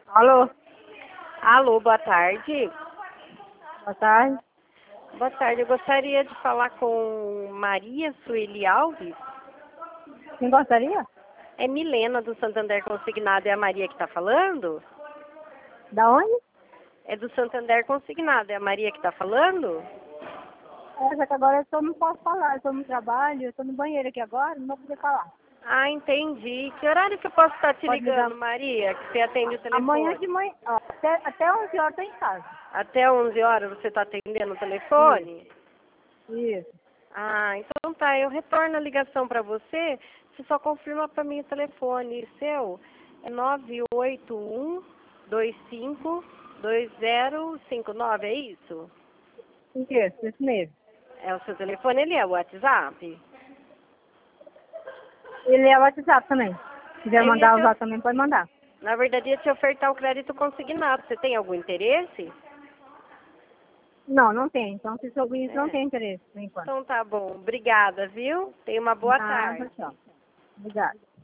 Alô? Alô, boa tarde. Boa tarde. Boa tarde, eu gostaria de falar com Maria Sueli Alves. Quem gostaria? É Milena do Santander Consignado, é a Maria que está falando? Da onde? É do Santander Consignado, é a Maria que está falando? Só que agora eu não posso falar, eu estou no trabalho, eu estou no banheiro aqui agora, não vou poder falar. Ah, entendi. Que horário que eu posso estar te Pode ligando, ligar Maria, que você atende o amanhã telefone? de manhã, ó, até 11 horas eu estou em casa. Até 11 horas você está atendendo o telefone? Isso. Ah, então tá, eu retorno a ligação para você, você só confirma para mim o telefone seu, é 981-25-2059, é isso? Isso mesmo. É o seu telefone, ele é o WhatsApp? Ele é o WhatsApp também. Se quiser Eu ia mandar te, usar também, pode mandar. na verdade, ia te ofertar o crédito consignado, você tem algum interesse? Não, não tem. Então, se souber isso, não É. tem interesse, por enquanto. Então tá bom, obrigada, viu? Tenha uma boa Nada, tarde. tchau. Obrigada.